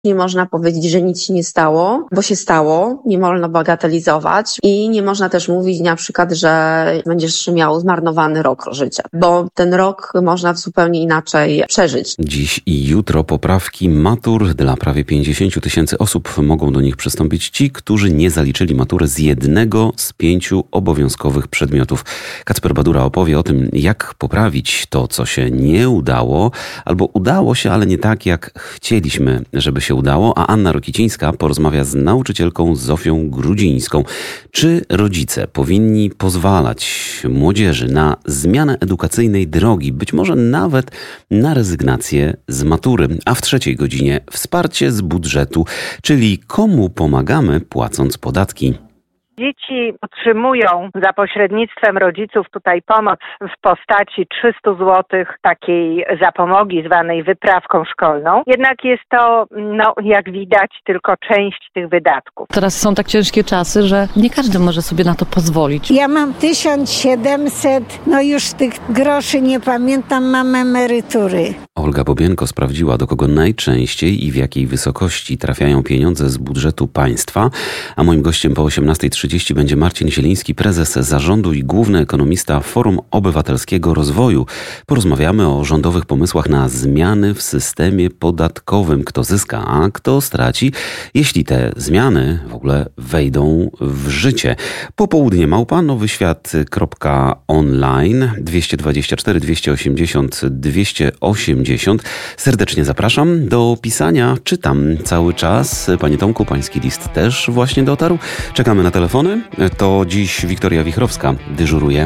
Nie można powiedzieć, że nic się nie stało, bo się stało. Nie wolno bagatelizować i nie można też mówić na przykład, że będziesz miał zmarnowany rok życia, bo ten rok można zupełnie inaczej przeżyć. Dziś i jutro poprawki matur dla prawie 50 000 osób. Mogą do nich przystąpić ci, którzy nie zaliczyli matury z jednego z 5 obowiązkowych przedmiotów. Kacper Badura opowie o tym, jak poprawić to, co się nie udało, albo udało się, ale nie tak, jak chcieliśmy, żeby się udało, a Anna Rokicińska porozmawia z nauczycielką Zofią Grudzińską. Czy rodzice powinni pozwalać młodzieży na zmianę edukacyjnej drogi, być może nawet na rezygnację z matury? A w 3. godzinie wsparcie z budżetu, czyli komu pomagamy płacąc podatki. Dzieci otrzymują za pośrednictwem rodziców tutaj pomoc w postaci 300 zł takiej zapomogi zwanej wyprawką szkolną. Jednak jest to, jak widać, tylko część tych wydatków. Teraz są tak ciężkie czasy, że nie każdy może sobie na to pozwolić. Ja mam 1700, już tych groszy nie pamiętam, mam emerytury. Olga Bobienko sprawdziła, do kogo najczęściej i w jakiej wysokości trafiają pieniądze z budżetu państwa. A moim gościem po 18:30 będzie Marcin Zieliński, prezes zarządu i główny ekonomista Forum Obywatelskiego Rozwoju. Porozmawiamy o rządowych pomysłach na zmiany w systemie podatkowym. Kto zyska, a kto straci, jeśli te zmiany w ogóle wejdą w życie. Popołudnie nowyświat.online 224 280 280. Serdecznie zapraszam do pisania. Czytam cały czas. Panie Tomku, pański list też właśnie dotarł. Czekamy na telefony. To dziś Wiktoria Wichrowska dyżuruje.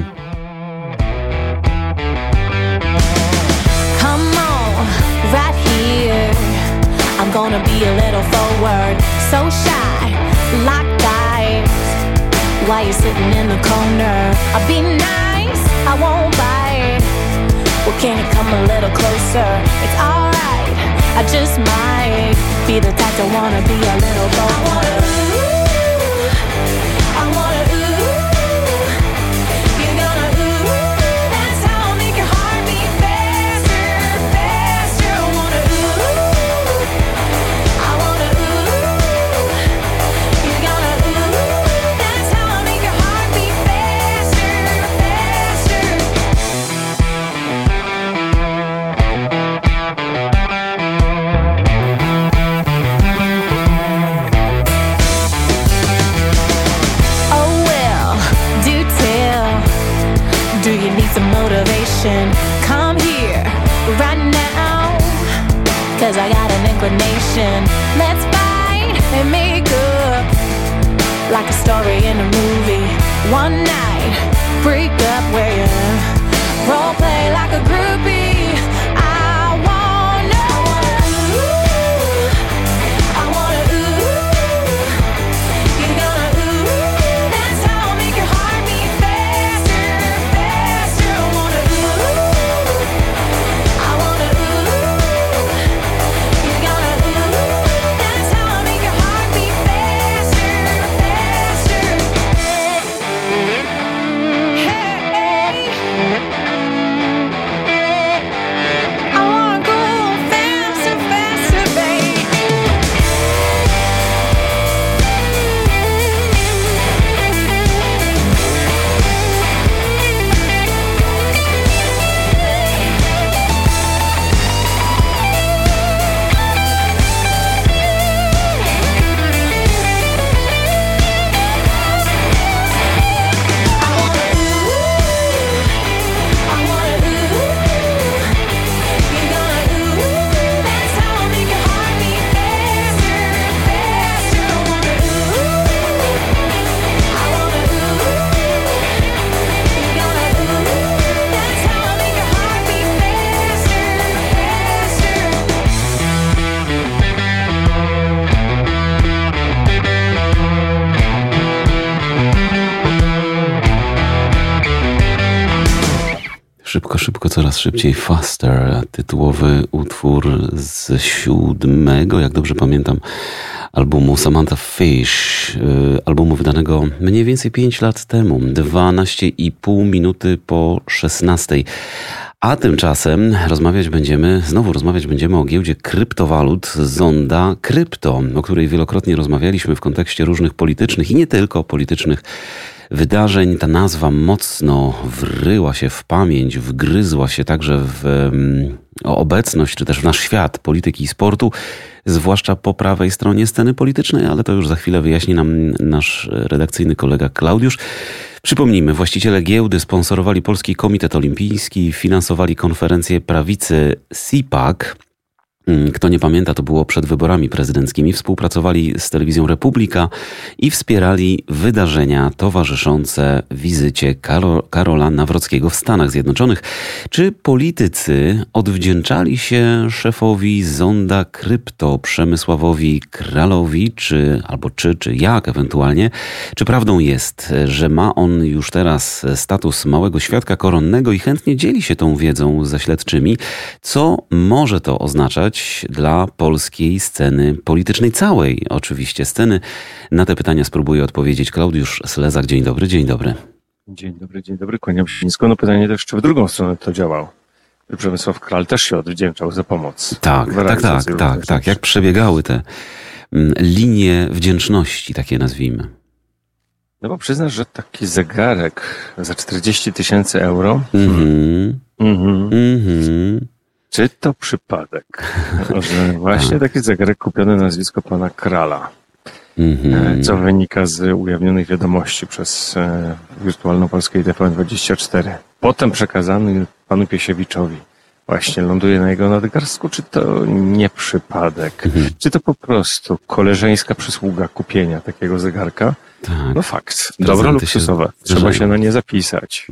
Come on, right here. I'm gonna be a little forward, so shy, locked eyes. While you're sitting in the corner, I'll be nice, I won't bite. Well, can you come a little closer? It's alright, I just might be the type to wanna be a little bold. Come here right now, 'cause I got an inclination. Let's fight and make up like a story in a movie. One night, break up where you role play like a groupie. Szybko, coraz szybciej, Faster, tytułowy utwór z 7, jak dobrze pamiętam, albumu Samantha Fish, albumu wydanego mniej więcej 5 lat temu, 12,5 minuty po 16. A tymczasem znowu rozmawiać będziemy o giełdzie kryptowalut Zonda Krypto, o której wielokrotnie rozmawialiśmy w kontekście różnych politycznych i nie tylko politycznych wydarzeń. Ta nazwa mocno wryła się w pamięć, wgryzła się także w obecność, czy też w nasz świat polityki i sportu, zwłaszcza po prawej stronie sceny politycznej, ale to już za chwilę wyjaśni nam nasz redakcyjny kolega Klaudiusz. Przypomnijmy, właściciele giełdy sponsorowali Polski Komitet Olimpijski, finansowali konferencję prawicy CPAC. Kto nie pamięta, to było przed wyborami prezydenckimi. Współpracowali z telewizją Republika i wspierali wydarzenia towarzyszące wizycie Karola Nawrockiego w Stanach Zjednoczonych. Czy politycy odwdzięczali się szefowi Zonda Krypto, Przemysławowi Kralowi, czy jak ewentualnie? Czy prawdą jest, że ma on już teraz status małego świadka koronnego i chętnie dzieli się tą wiedzą ze śledczymi? Co może to oznaczać dla polskiej sceny politycznej, całej oczywiście sceny? Na te pytania spróbuje odpowiedzieć Klaudiusz Slezak. Dzień dobry, dzień dobry. Dzień dobry, kłaniam się nisko. No pytanie też, czy w drugą stronę to działał? Przemysław Kral też się odwdzięczał za pomoc. Tak. Jak przebiegały te linie wdzięczności, takie nazwijmy? No bo przyznasz, że taki zegarek za 40 000 euro? Czy to przypadek, że właśnie taki zegarek kupiony na nazwisko pana Krala, co wynika z ujawnionych wiadomości przez wirtualną Polskę i TVN24, potem przekazany panu Piesiewiczowi, właśnie ląduje na jego nadgarstku? Czy to nie przypadek? Czy to po prostu koleżeńska przysługa kupienia takiego zegarka? Tak. No fakt, dobro luksusowe, trzeba się na nie zapisać.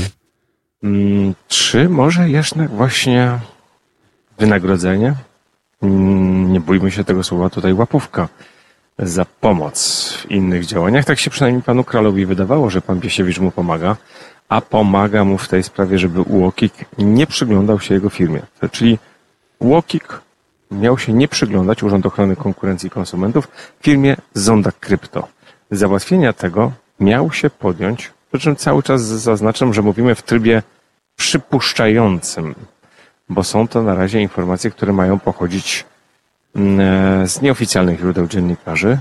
Czy może jednak właśnie wynagrodzenie? Nie bójmy się tego słowa tutaj, łapówka za pomoc w innych działaniach. Tak się przynajmniej panu Kralowi wydawało, że pan Piesiewicz mu pomaga, a pomaga mu w tej sprawie, żeby UOKiK nie przyglądał się jego firmie. Czyli UOKiK miał się nie przyglądać, Urząd Ochrony Konkurencji i Konsumentów, firmie Zonda Krypto. Załatwienia tego miał się podjąć, przy czym cały czas zaznaczam, że mówimy w trybie przypuszczającym, bo są to na razie informacje, które mają pochodzić z nieoficjalnych źródeł dziennikarzy,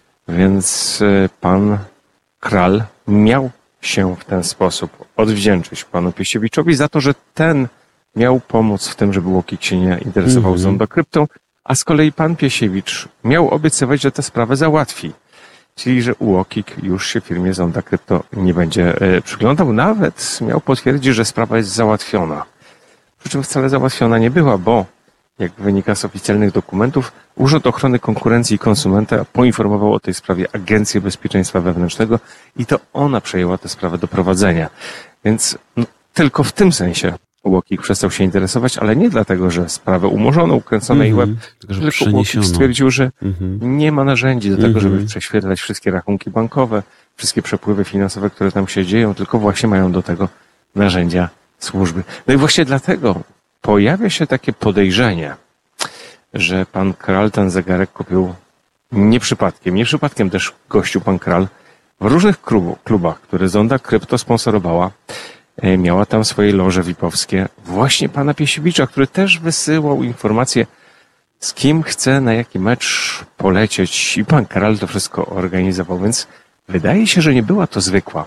więc pan Kral miał się w ten sposób odwdzięczyć panu Piesiewiczowi za to, że ten miał pomóc w tym, żeby UOKiK się nie interesował Zonda Kryptą, a z kolei pan Piesiewicz miał obiecywać, że tę sprawę załatwi. Czyli, że UOKiK już się firmie Zonda Krypto nie będzie przyglądał. Nawet miał potwierdzić, że sprawa jest załatwiona. Przy czym wcale załatwiona nie była, bo jak wynika z oficjalnych dokumentów, Urząd Ochrony Konkurencji i Konsumenta poinformował o tej sprawie Agencję Bezpieczeństwa Wewnętrznego i to ona przejęła tę sprawę do prowadzenia. Więc tylko w tym sensie UOKiK przestał się interesować, ale nie dlatego, że sprawę umorzono, ukręcono jej łeb, tylko UOKiK stwierdził, że nie ma narzędzi do tego, żeby prześwietlać wszystkie rachunki bankowe, wszystkie przepływy finansowe, które tam się dzieją, tylko właśnie mają do tego narzędzia służby. No i właśnie dlatego pojawia się takie podejrzenie, że pan Kral ten zegarek kupił nie przypadkiem. Nie przypadkiem też gościu pan Kral w różnych klubach, które Zonda Krypto sponsorowała. Miała tam swoje loże VIP-owskie właśnie pana Piesiewicza, który też wysyłał informacje, z kim chce na jaki mecz polecieć i pan Kral to wszystko organizował, więc wydaje się, że nie była to zwykła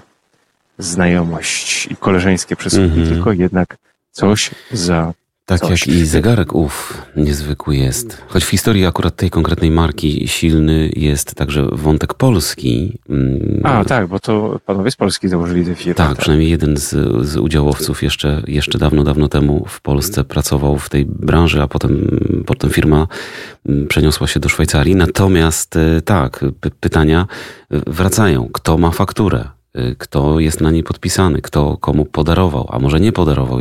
znajomość i koleżeńskie przysługi, tylko jednak coś za tak coś. Jak i zegarek niezwykły jest. Choć w historii akurat tej konkretnej marki silny jest także wątek polski. Tak, bo to panowie z Polski założyli tę firmę. Tak, przynajmniej jeden z udziałowców jeszcze dawno temu w Polsce pracował w tej branży, a potem firma przeniosła się do Szwajcarii. Natomiast tak, pytania wracają. Kto ma fakturę? Kto jest na niej podpisany? Kto komu podarował? A może nie podarował,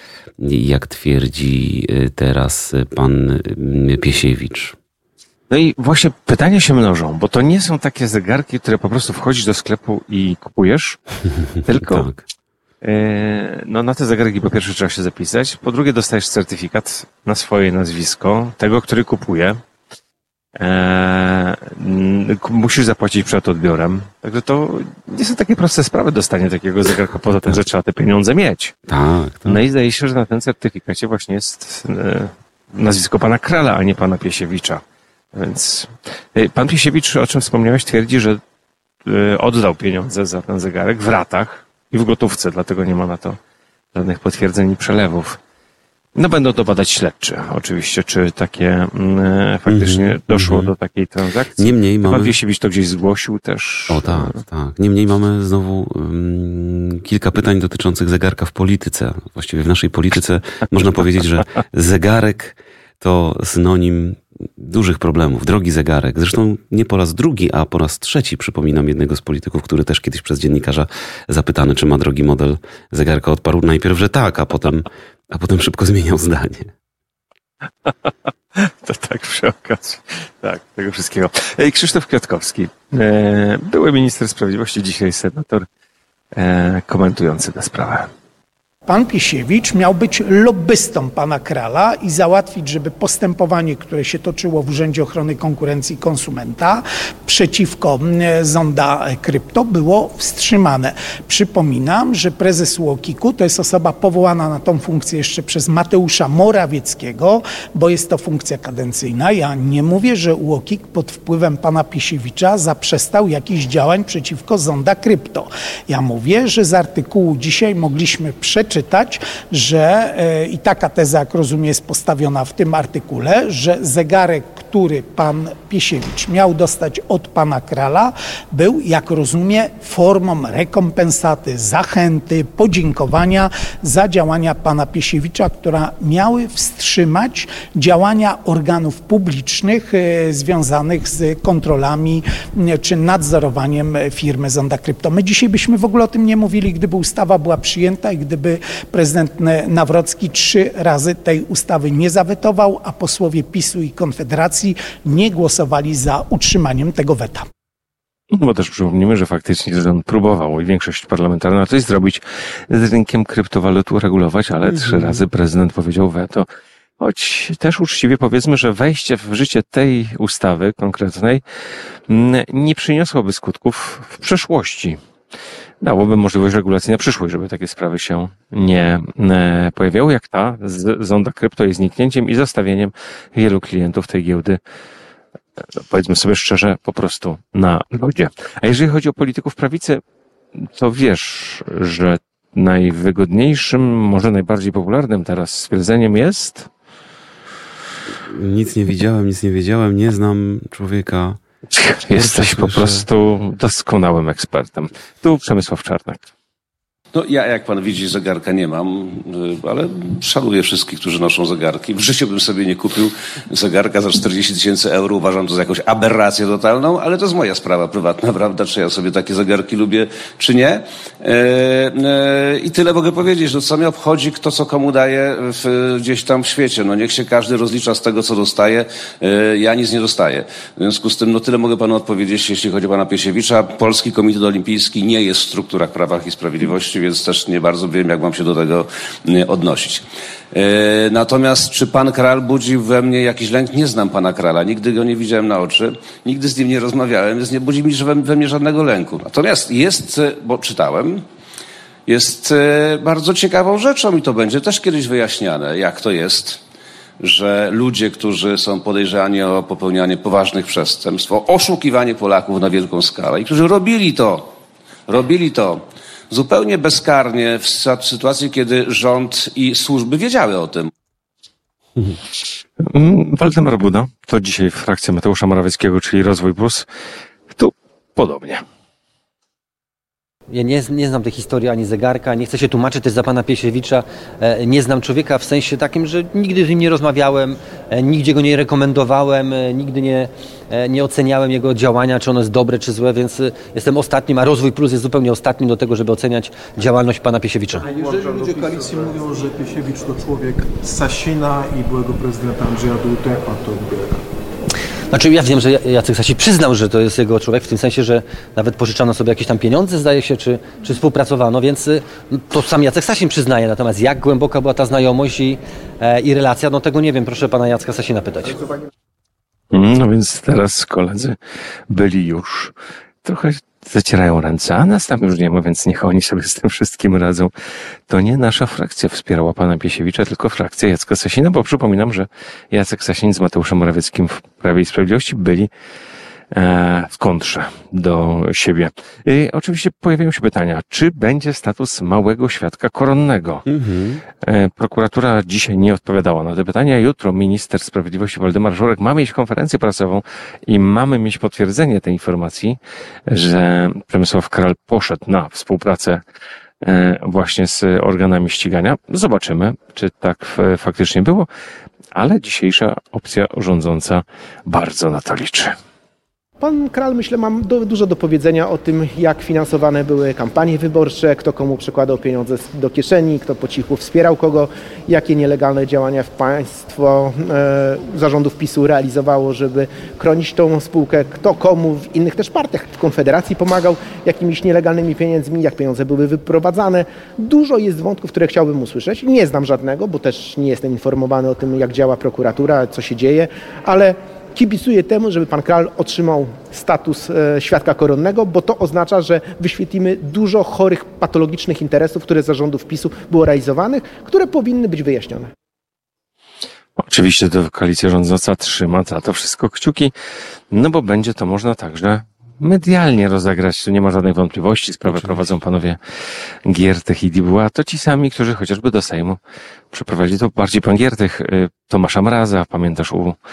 jak twierdzi teraz pan Piesiewicz? No i właśnie pytania się mnożą, bo to nie są takie zegarki, które po prostu wchodzisz do sklepu i kupujesz, tylko tak. Na te zegarki po pierwsze trzeba się zapisać, po drugie dostajesz certyfikat na swoje nazwisko, tego, który kupuje. musisz zapłacić przed odbiorem. Także to nie są takie proste sprawy dostanie takiego zegarka, poza tym, że trzeba te pieniądze mieć. Tak. No i zdaje się, że na tym certyfikacie właśnie jest nazwisko pana Krala, a nie pana Piesiewicza. Więc pan Piesiewicz, o czym wspomniałeś, twierdzi, że oddał pieniądze za ten zegarek w ratach i w gotówce, dlatego nie ma na to żadnych potwierdzeń i przelewów. No będą to badać śledczy, oczywiście, czy takie faktycznie doszło do takiej transakcji. Niemniej mamy... Pan Piesiewicz to gdzieś zgłosił też. O tak. Niemniej mamy znowu kilka pytań dotyczących zegarka w polityce. Właściwie w naszej polityce można powiedzieć, że zegarek to synonim dużych problemów. Drogi zegarek. Zresztą nie po raz drugi, a po raz trzeci przypominam jednego z polityków, który też kiedyś przez dziennikarza zapytany, czy ma drogi model zegarka, odparł najpierw, że tak, a potem szybko zmieniał zdanie. To tak przy okazji. Tak, tego wszystkiego. Krzysztof Kwiatkowski, były minister sprawiedliwości, dzisiaj senator, komentujący tę sprawę. Pan Piesiewicz miał być lobbystą pana Krala i załatwić, żeby postępowanie, które się toczyło w Urzędzie Ochrony Konkurencji i Konsumenta przeciwko Zonda Krypto było wstrzymane. Przypominam, że prezes UOKiK-u to jest osoba powołana na tą funkcję jeszcze przez Mateusza Morawieckiego, bo jest to funkcja kadencyjna. Ja nie mówię, że UOKiK pod wpływem pana Piesiewicza zaprzestał jakichś działań przeciwko Zonda Krypto. Ja mówię, że z artykułu dzisiaj mogliśmy przeczytać, że i taka teza, jak rozumiem, jest postawiona w tym artykule, że zegarek, który pan Piesiewicz miał dostać od pana Krala, był, jak rozumiem, formą rekompensaty, zachęty, podziękowania za działania pana Piesiewicza, które miały wstrzymać działania organów publicznych związanych z kontrolami czy nadzorowaniem firmy Zonda Krypto. My dzisiaj byśmy w ogóle o tym nie mówili, gdyby ustawa była przyjęta i gdyby prezydent Nawrocki 3 razy tej ustawy nie zawetował, a posłowie PiS-u i Konfederacji nie głosowali za utrzymaniem tego weta. No bo też przypomnijmy, że faktycznie rząd próbował i większość parlamentarna coś zrobić z rynkiem kryptowalut uregulować, ale 3 razy prezydent powiedział weto. Choć też uczciwie powiedzmy, że wejście w życie tej ustawy konkretnej nie przyniosłoby skutków w przyszłości. Dałoby możliwość regulacji na przyszłość, żeby takie sprawy się nie pojawiały, jak ta z Zonda Krypto i zniknięciem i zostawieniem wielu klientów tej giełdy, powiedzmy sobie szczerze, po prostu na lodzie. A jeżeli chodzi o polityków prawicy, to wiesz, że najwygodniejszym, może najbardziej popularnym teraz stwierdzeniem jest... Nic nie widziałem, nic nie wiedziałem, nie znam człowieka. Jesteś po prostu doskonałym ekspertem. Tu Przemysław Czarnek. No ja, jak pan widzi, zegarka nie mam, ale szanuję wszystkich, którzy noszą zegarki. W życiu bym sobie nie kupił zegarka za 40 000 euro. Uważam to za jakąś aberrację totalną, ale to jest moja sprawa prywatna, prawda? Czy ja sobie takie zegarki lubię, czy nie. I tyle mogę powiedzieć. No co mnie obchodzi, kto co komu daje gdzieś tam w świecie. No niech się każdy rozlicza z tego, co dostaje. Ja nic nie dostaję. W związku z tym, no tyle mogę panu odpowiedzieć, jeśli chodzi o pana Piesiewicza. Polski Komitet Olimpijski nie jest w strukturach Prawach i Sprawiedliwości, więc też nie bardzo wiem, jak mam się do tego odnosić. Natomiast czy pan Kral budzi we mnie jakiś lęk? Nie znam pana Krala, nigdy go nie widziałem na oczy, nigdy z nim nie rozmawiałem, więc nie budzi mi we mnie żadnego lęku. Natomiast jest, bo czytałem, jest bardzo ciekawą rzeczą i to będzie też kiedyś wyjaśniane, jak to jest, że ludzie, którzy są podejrzani o popełnianie poważnych przestępstw, o oszukiwanie Polaków na wielką skalę i którzy robili to zupełnie bezkarnie w sytuacji, kiedy rząd i służby wiedziały o tym. Waldemar Buda, to dzisiaj frakcja Mateusza Morawieckiego, czyli Rozwój Plus. Tu podobnie. Ja nie znam tej historii ani zegarka, nie chcę się tłumaczyć też za pana Piesiewicza. Nie znam człowieka w sensie takim, że nigdy z nim nie rozmawiałem, nigdzie go nie rekomendowałem, nigdy nie oceniałem jego działania, czy ono jest dobre, czy złe, więc jestem ostatnim, a Rozwój Plus jest zupełnie ostatnim do tego, żeby oceniać działalność pana Piesiewicza. A jeżeli ludzie koalicji mówią, że Piesiewicz to człowiek z Sasina i byłego prezydenta Andrzeja Dudy, jak pan to odbiera? Znaczy ja wiem, że Jacek Sasin przyznał, że to jest jego człowiek, w tym sensie, że nawet pożyczano sobie jakieś tam pieniądze, zdaje się, czy współpracowano, więc to sam Jacek Sasin przyznaje. Natomiast jak głęboka była ta znajomość i relacja, no tego nie wiem. Proszę pana Jacka Sasina pytać. No więc teraz koledzy byli już trochę zacierają ręce, a nas tam już nie ma, więc niech oni sobie z tym wszystkim radzą. To nie nasza frakcja wspierała pana Piesiewicza, tylko frakcja Jacka Sasina, bo przypominam, że Jacek Sasin z Mateuszem Morawieckim w Prawie i Sprawiedliwości byli w kontrze do siebie. I oczywiście pojawiają się pytania, czy będzie status małego świadka koronnego? Prokuratura dzisiaj nie odpowiadała na te pytania. Jutro minister sprawiedliwości Waldemar Żurek ma mieć konferencję prasową i mamy mieć potwierdzenie tej informacji, że Przemysław Kral poszedł na współpracę właśnie z organami ścigania. Zobaczymy, czy tak faktycznie było, ale dzisiejsza opcja rządząca bardzo na to liczy. Pan Kral, myślę, ma dużo do powiedzenia o tym, jak finansowane były kampanie wyborcze, kto komu przekładał pieniądze do kieszeni, kto po cichu wspierał kogo, jakie nielegalne działania państwo zarządów PiS-u realizowało, żeby chronić tą spółkę, kto komu w innych też partiach, w Konfederacji pomagał jakimiś nielegalnymi pieniędzmi, jak pieniądze były wyprowadzane. Dużo jest wątków, które chciałbym usłyszeć. Nie znam żadnego, bo też nie jestem informowany o tym, jak działa prokuratura, co się dzieje, ale kibicuję temu, żeby pan Kral otrzymał status świadka koronnego, bo to oznacza, że wyświetlimy dużo chorych, patologicznych interesów, które z zarządów PiS-u było realizowanych, które powinny być wyjaśnione. Oczywiście to koalicja rządząca trzyma za to wszystko kciuki, no bo będzie to można także medialnie rozegrać. Tu nie ma żadnej wątpliwości. Sprawę prowadzą panowie Giertych i Dibuła. To ci sami, którzy chociażby do Sejmu przeprowadzili to bardziej pan Giertych. Tomasza Mraza, pamiętasz,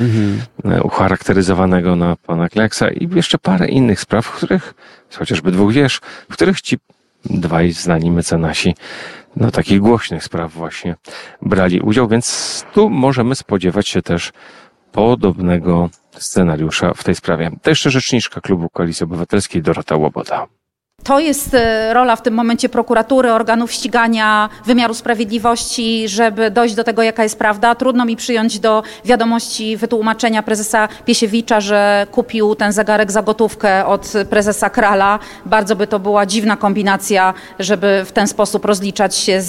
ucharakteryzowanego na pana Kleksa i jeszcze parę innych spraw, w których, chociażby dwóch wiesz, w których ci dwaj znani mecenasi takich głośnych spraw właśnie brali udział, więc tu możemy spodziewać się też podobnego scenariusza w tej sprawie. To jeszcze rzeczniczka Klubu Koalicji Obywatelskiej Dorota Łoboda. To jest rola w tym momencie prokuratury, organów ścigania, wymiaru sprawiedliwości, żeby dojść do tego, jaka jest prawda. Trudno mi przyjąć do wiadomości wytłumaczenia prezesa Piesiewicza, że kupił ten zegarek za gotówkę od prezesa Krala. Bardzo by to była dziwna kombinacja, żeby w ten sposób rozliczać się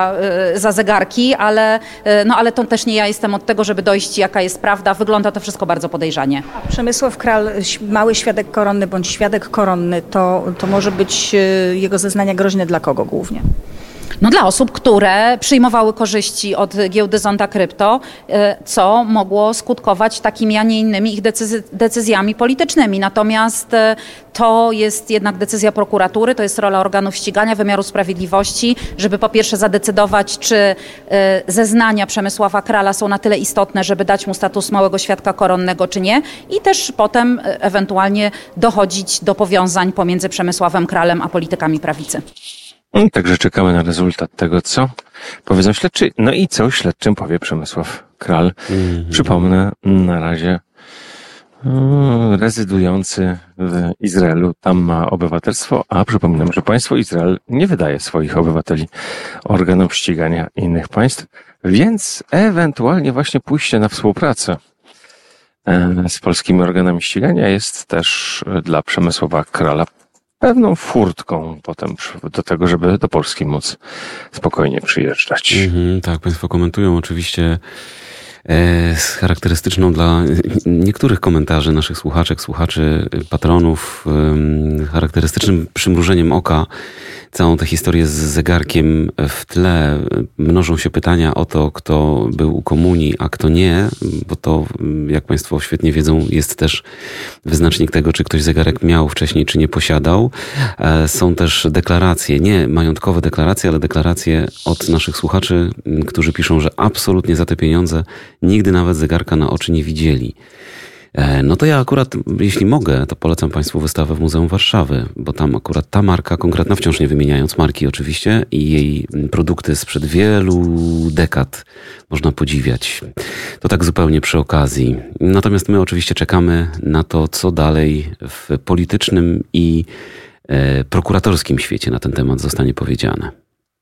za zegarki, ale to też nie ja jestem od tego, żeby dojść, jaka jest prawda. Wygląda to wszystko bardzo podejrzanie. Przemysław Kral, mały świadek koronny bądź świadek koronny, to może być jego zeznania groźne dla kogo głównie? No dla osób, które przyjmowały korzyści od giełdy Zonda Krypto, co mogło skutkować takimi, a nie innymi ich decyzjami politycznymi. Natomiast to jest jednak decyzja prokuratury, to jest rola organów ścigania, wymiaru sprawiedliwości, żeby po pierwsze zadecydować, czy zeznania Przemysława Krala są na tyle istotne, żeby dać mu status małego świadka koronnego, czy nie. I też potem ewentualnie dochodzić do powiązań pomiędzy Przemysławem Kralem a politykami prawicy. Także czekamy na rezultat tego, co powiedzą śledczy. No i co śledczym powie Przemysław Kral. Przypomnę, na razie rezydujący w Izraelu, tam ma obywatelstwo, a przypominam, że państwo Izrael nie wydaje swoich obywateli organom ścigania innych państw, więc ewentualnie właśnie pójście na współpracę z polskimi organami ścigania jest też dla Przemysława Krala pewną furtką potem do tego, żeby do Polski móc spokojnie przyjeżdżać. Tak, państwo komentują oczywiście z charakterystyczną dla niektórych komentarzy naszych słuchaczy, patronów, charakterystycznym przymrużeniem oka całą tę historię z zegarkiem w tle. Mnożą się pytania o to, kto był u komunii, a kto nie, bo to, jak państwo świetnie wiedzą, jest też wyznacznik tego, czy ktoś zegarek miał wcześniej, czy nie posiadał. Są też deklaracje, nie majątkowe deklaracje, ale deklaracje od naszych słuchaczy, którzy piszą, że absolutnie za te pieniądze nigdy nawet zegarka na oczy nie widzieli. No to ja akurat, jeśli mogę, to polecam państwu wystawę w Muzeum Warszawy, bo tam akurat ta marka konkretna, wciąż nie wymieniając marki oczywiście, i jej produkty sprzed wielu dekad można podziwiać. To tak zupełnie przy okazji. Natomiast my oczywiście czekamy na to, co dalej w politycznym i prokuratorskim świecie na ten temat zostanie powiedziane.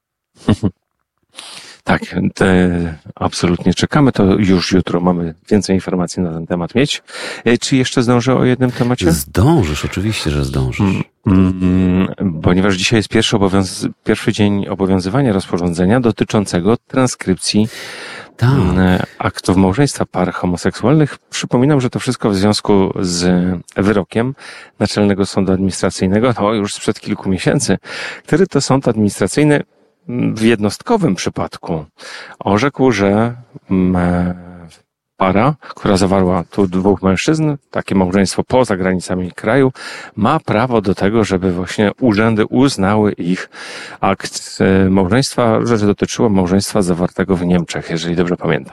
Tak, absolutnie czekamy. To już jutro mamy więcej informacji na ten temat mieć. Czy jeszcze zdążę o jednym temacie? Zdążysz, oczywiście, że zdążysz. Ponieważ dzisiaj jest pierwszy dzień obowiązywania rozporządzenia dotyczącego transkrypcji aktów małżeństwa par homoseksualnych. Przypominam, że to wszystko w związku z wyrokiem Naczelnego Sądu Administracyjnego, już sprzed kilku miesięcy, który to sąd administracyjny w jednostkowym przypadku orzekł, że para, która zawarła tu dwóch mężczyzn, takie małżeństwo poza granicami kraju, ma prawo do tego, żeby właśnie urzędy uznały ich akt małżeństwa, że dotyczyło małżeństwa zawartego w Niemczech, jeżeli dobrze pamiętam.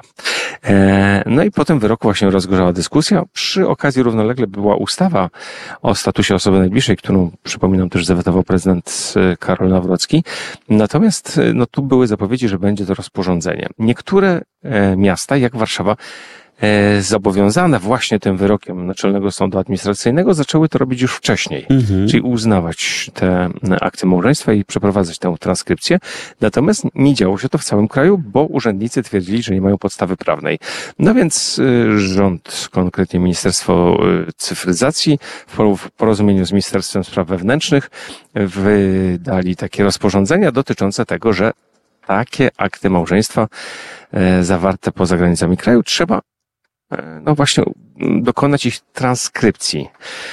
No i po tym wyroku właśnie rozgorzała dyskusja. Przy okazji równolegle była ustawa o statusie osoby najbliższej, którą, przypominam, też zawetował prezydent Karol Nawrocki. Natomiast tu były zapowiedzi, że będzie to rozporządzenie. Niektóre miasta, jak Warszawa, zobowiązane właśnie tym wyrokiem Naczelnego Sądu Administracyjnego zaczęły to robić już wcześniej, czyli uznawać te akty małżeństwa i przeprowadzać tę transkrypcję. Natomiast nie działo się to w całym kraju, bo urzędnicy twierdzili, że nie mają podstawy prawnej. No więc rząd, konkretnie Ministerstwo Cyfryzacji w porozumieniu z Ministerstwem Spraw Wewnętrznych wydali takie rozporządzenia dotyczące tego, że takie akty małżeństwa zawarte poza granicami kraju trzeba właśnie dokonać ich transkrypcji.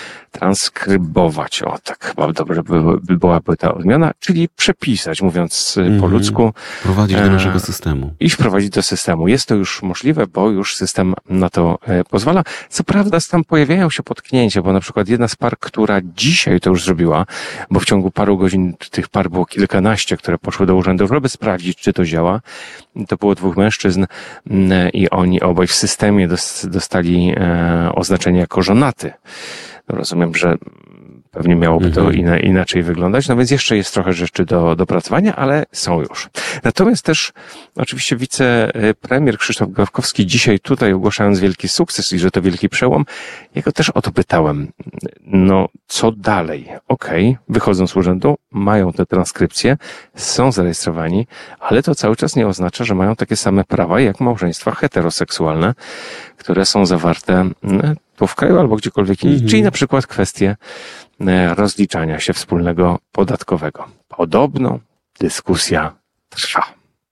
Transkrybować, tak chyba dobrze byłaby ta odmiana, czyli przepisać, mówiąc po ludzku. Wprowadzić do naszego systemu. I wprowadzić do systemu. Jest to już możliwe, bo już system na to pozwala. Co prawda tam pojawiają się potknięcia, bo na przykład jedna z par, która dzisiaj to już zrobiła, bo w ciągu paru godzin tych par było kilkanaście, które poszły do urzędów, żeby sprawdzić, czy to działa. To było dwóch mężczyzn i oni obaj w systemie dostali oznaczenie jako żonaty. Rozumiem, że pewnie miałoby to inaczej wyglądać, no więc jeszcze jest trochę rzeczy do dopracowania, ale są już. Natomiast też oczywiście wicepremier Krzysztof Gawkowski dzisiaj tutaj, ogłaszając wielki sukces i że to wielki przełom, ja go też o to pytałem. Co dalej? Wychodzą z urzędu, mają te transkrypcje, są zarejestrowani, ale to cały czas nie oznacza, że mają takie same prawa jak małżeństwa heteroseksualne, które są zawarte tu w kraju albo gdziekolwiek indziej, czyli na przykład kwestie rozliczania się wspólnego podatkowego. Podobno dyskusja trwa.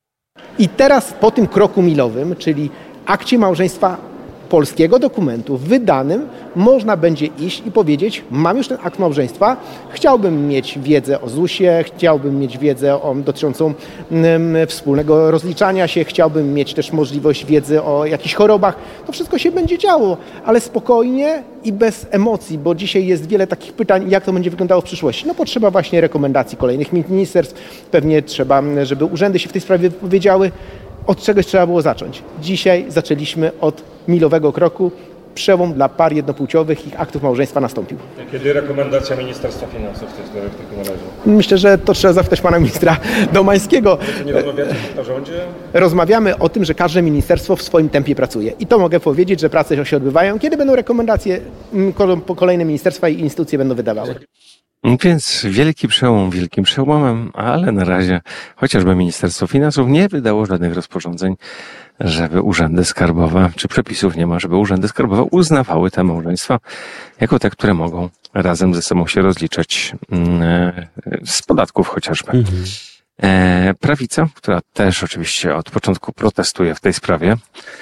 I teraz po tym kroku milowym, czyli akcie małżeństwa polskiego dokumentu wydanym, można będzie iść i powiedzieć, mam już ten akt małżeństwa, chciałbym mieć wiedzę o ZUS-ie, chciałbym mieć wiedzę dotyczącą wspólnego rozliczania się, chciałbym mieć też możliwość wiedzy o jakichś chorobach. To wszystko się będzie działo, ale spokojnie i bez emocji, bo dzisiaj jest wiele takich pytań, jak to będzie wyglądało w przyszłości. Potrzeba właśnie rekomendacji kolejnych ministerstw, pewnie trzeba, żeby urzędy się w tej sprawie wypowiedziały. Od czegoś trzeba było zacząć. Dzisiaj zaczęliśmy od milowego kroku. Przełom dla par jednopłciowych, ich aktów małżeństwa nastąpił. Kiedy rekomendacja Ministerstwa Finansów w tej sprawie w takim razie? Myślę, że to trzeba zapytać pana ministra Domańskiego. Nie rozmawiacie w rządzie? Rozmawiamy o tym, że każde ministerstwo w swoim tempie pracuje. I to mogę powiedzieć, że prace się odbywają. Kiedy będą rekomendacje, kolejne ministerstwa i instytucje będą wydawały. Więc wielki przełom wielkim przełomem, ale na razie chociażby Ministerstwo Finansów nie wydało żadnych rozporządzeń, żeby urzędy skarbowe, czy przepisów nie ma, żeby urzędy skarbowe uznawały te małżeństwa jako te, które mogą razem ze sobą się rozliczać z podatków chociażby. Prawica, która też oczywiście od początku protestuje w tej sprawie,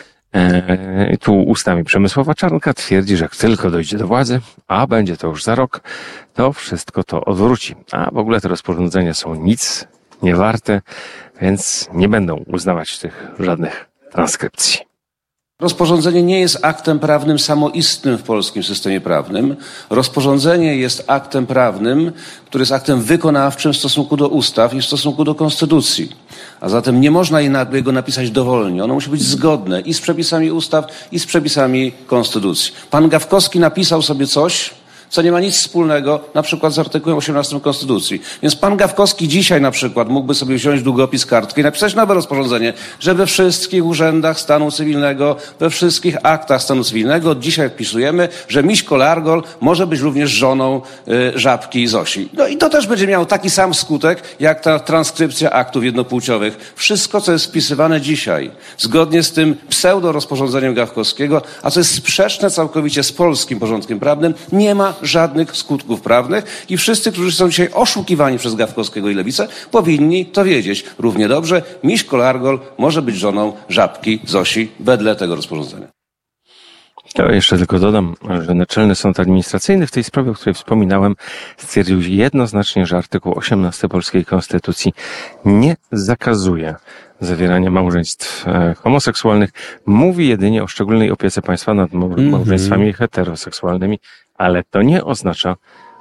tu ustami Przemysława Czarnka twierdzi, że jak tylko dojdzie do władzy, a będzie to już za rok, to wszystko to odwróci. A w ogóle te rozporządzenia są nic nie warte, więc nie będą uznawać tych żadnych transkrypcji. Rozporządzenie nie jest aktem prawnym samoistnym w polskim systemie prawnym. Rozporządzenie jest aktem prawnym, który jest aktem wykonawczym w stosunku do ustaw i w stosunku do konstytucji. A zatem nie można jego napisać dowolnie. Ono musi być zgodne i z przepisami ustaw, i z przepisami konstytucji. Pan Gawkowski napisał sobie coś, co nie ma nic wspólnego na przykład z artykułem 18 Konstytucji. Więc pan Gawkowski dzisiaj na przykład mógłby sobie wziąć długopis, kartkę i napisać nowe rozporządzenie, że we wszystkich urzędach stanu cywilnego, we wszystkich aktach stanu cywilnego od dzisiaj wpisujemy, że Miśko Largol może być również żoną Żabki i Zosi. No i to też będzie miało taki sam skutek, jak ta transkrypcja aktów jednopłciowych. Wszystko, co jest wpisywane dzisiaj, zgodnie z tym pseudo rozporządzeniem Gawkowskiego, a co jest sprzeczne całkowicie z polskim porządkiem prawnym, nie ma żadnych skutków prawnych i wszyscy, którzy są dzisiaj oszukiwani przez Gawkowskiego i Lewicę, powinni to wiedzieć. Równie dobrze Miś Kolargol może być żoną Żabki Zosi wedle tego rozporządzenia. To jeszcze tylko dodam, że Naczelny Sąd Administracyjny w tej sprawie, o której wspominałem, stwierdził jednoznacznie, że artykuł 18 polskiej Konstytucji nie zakazuje zawierania małżeństw homoseksualnych. Mówi jedynie o szczególnej opiece państwa nad małżeństwami heteroseksualnymi, ale to nie oznacza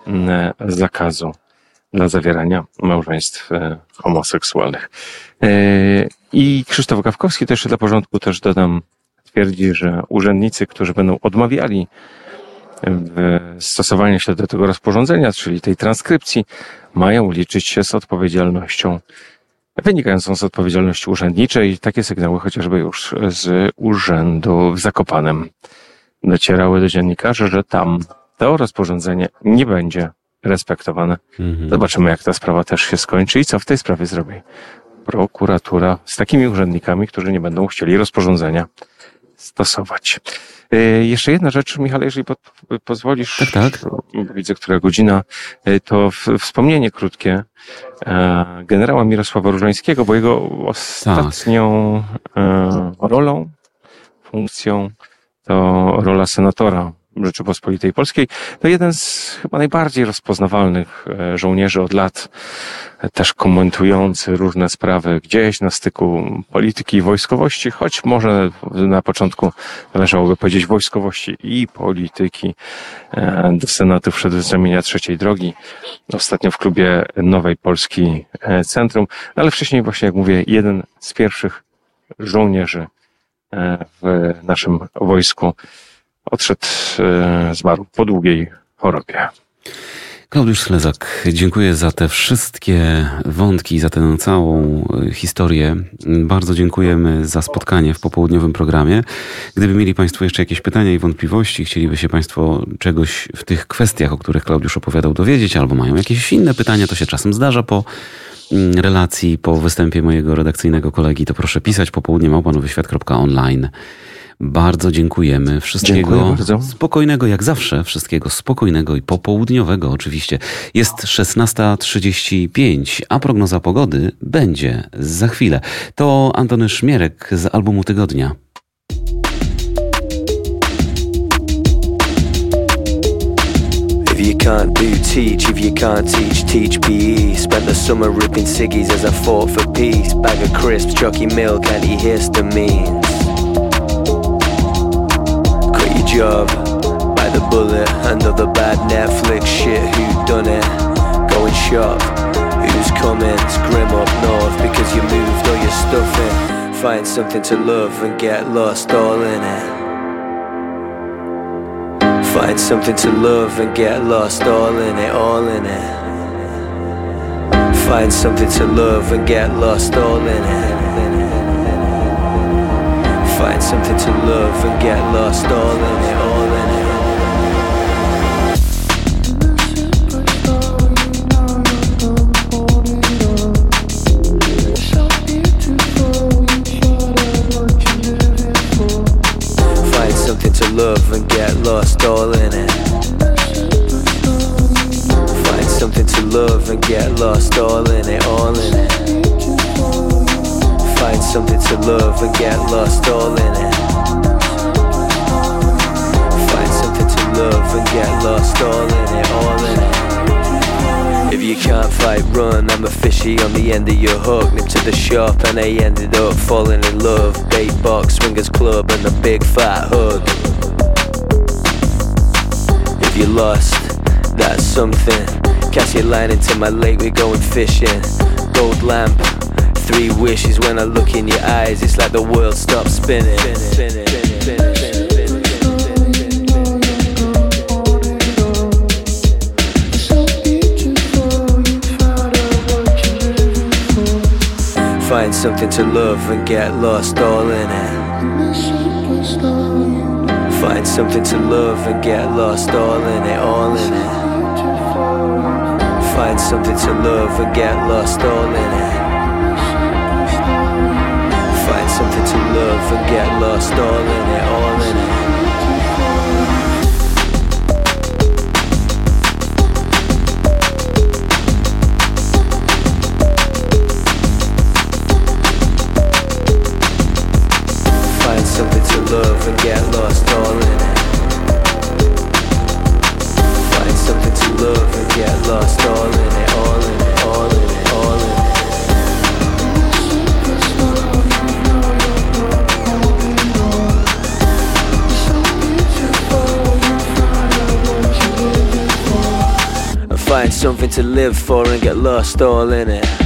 zakazu dla zawierania małżeństw homoseksualnych. I Krzysztof Gawkowski, to jeszcze dla porządku też dodam, twierdzi, że urzędnicy, którzy będą odmawiali stosowania się do tego rozporządzenia, czyli tej transkrypcji, mają liczyć się z odpowiedzialnością wynikającą z odpowiedzialności urzędniczej. Takie sygnały chociażby już z urzędu w Zakopanem docierały do dziennikarzy, że tam to rozporządzenie nie będzie respektowane. Zobaczymy, jak ta sprawa też się skończy i co w tej sprawie zrobi prokuratura z takimi urzędnikami, którzy nie będą chcieli rozporządzenia stosować. Jeszcze jedna rzecz, Michale, jeżeli pozwolisz, tak. Widzę, która godzina, to wspomnienie krótkie generała Mirosława Różańskiego, bo jego ostatnią rolą, funkcją to rola senatora Rzeczypospolitej Polskiej. To jeden z chyba najbardziej rozpoznawalnych żołnierzy od lat, też komentujący różne sprawy gdzieś na styku polityki i wojskowości, choć może na początku należałoby powiedzieć wojskowości i polityki. Do Senatu wszedł z ramienia trzeciej drogi, ostatnio w klubie Nowej Polski Centrum, ale wcześniej właśnie, jak mówię, jeden z pierwszych żołnierzy w naszym wojsku. Odszedł, zmarł po długiej chorobie. Klaudiusz Slezak, dziękuję za te wszystkie wątki, za tę całą historię. Bardzo dziękujemy za spotkanie w popołudniowym programie. Gdyby mieli Państwo jeszcze jakieś pytania i wątpliwości, chcieliby się Państwo czegoś w tych kwestiach, o których Klaudiusz opowiadał, dowiedzieć, albo mają jakieś inne pytania, to się czasem zdarza po relacji, po występie mojego redakcyjnego kolegi, to proszę pisać popołudnie@nowyświat.online. Bardzo dziękujemy. Wszystkiego spokojnego, jak zawsze. Wszystkiego spokojnego i popołudniowego oczywiście. Jest 16:35, a prognoza pogody będzie za chwilę. To Antony Szmierek z albumu tygodnia. If you can't do teach, if you can't teach PE. Spent the summer ripping ciggies as I fought for peace. Bag of crisps, chalky milk, antihistamines. Job by the bullet, another bad Netflix shit. Who done it? Going shop. Who's coming? It's grim up north because you moved all your stuff in. Find something to love and get lost all in it. Find something to love and get lost all in it, all in it. Find something to love and get lost all in it. Find something to love and get lost all in it, all in it. Find something to love and get lost all in it. Find something to love and get lost all in it, all in it. Find something to love and get lost all in it. Find something to love and get lost all in it, all in it. If you can't fight, run. I'm a fishy on the end of your hook. Nip to the shop and I ended up falling in love. Bait box, swingers club and a big fat hug. If you're lost, that's something. Cast your line into my lake, we're going fishing. Gold lamp, 3 wishes when I look in your eyes. It's like the world stops spinning. Find something to love and get lost all in it. Find something to love and get lost all in it, all in it. Find something to love and get lost all in it. Find something to love and get lost all in it, all in it. find something to live for and get lost all in it.